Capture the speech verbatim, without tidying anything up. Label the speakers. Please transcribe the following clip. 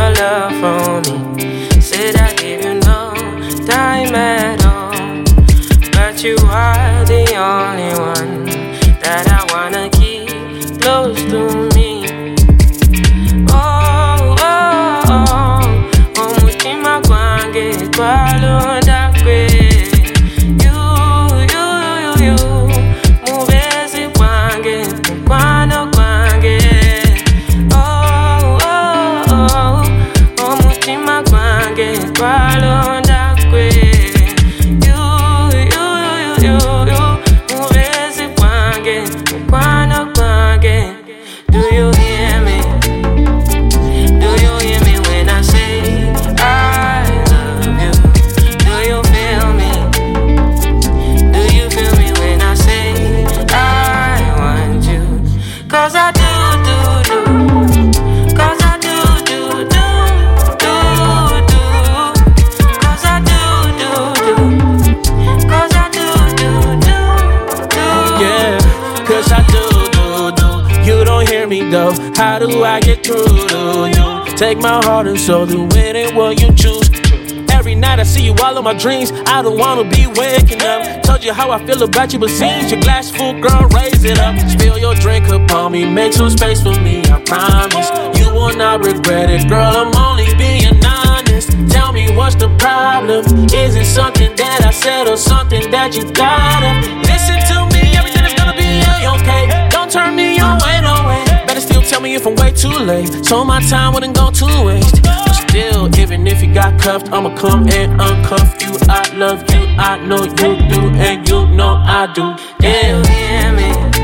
Speaker 1: your love for me. Said I gave you no time at all, but you are the only one that I wanna keep close to me. Oh, oh, oh, oh, mutima kwange kwalonda kwe. You, you, you, you, muvezi kwange, mkwano kwange. Oh, oh, oh, oh, mutima kwange kwalonda kwe. You, you, you, you, you, muvezi kwange, mkwano kwange. Do you hear me? Do you hear me when I say I love you? Do you feel me? Do you feel me when I say I want you? Cause I do, do, do. Cause I do, do, do, do, do. Cause I do, do, do. Cause I do, do, do, do.
Speaker 2: Yeah, cause I do, do, do. You don't hear me though. How do I get through to you? Take my heart and soul, do it ain't what you choose. Every night I see you all in my dreams. I don't wanna be waking up. Told you how I feel about you, but seems your glass full, girl, raise it up. Spill your drink upon me, make some space for me, I promise. You will not regret it, girl, I'm only being honest. Tell me what's the problem? Is it something that I said or something that you gotta listen to me? Everything is gonna be okay. Don't turn me away, no way. Better still tell me if I'm way too late, so my time wouldn't go to waste. But still, even if you got cuffed, I'ma come and uncuff you. I love you, I know you do, and you know I do.
Speaker 1: Do you
Speaker 2: Yeah.
Speaker 1: hear me?